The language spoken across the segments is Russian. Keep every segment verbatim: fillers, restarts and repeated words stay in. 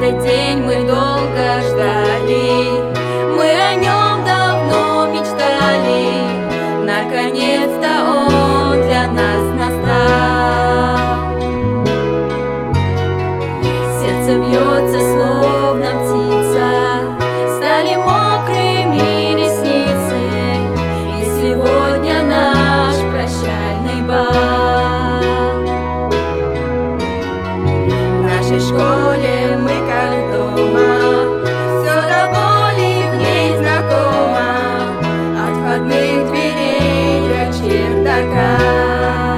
Этот день мы долго ждали, мы о нем давно мечтали. Наконец-то он для нас настал. Сердце бьется, словно птица, стали мокрыми ресницы, и сегодня наш прощальный бал. В нашей школе мы как дома, все до боли в ней знакомо, от входных дверей до чердака.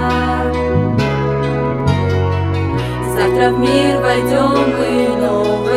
Завтра в мир войдем мы новый.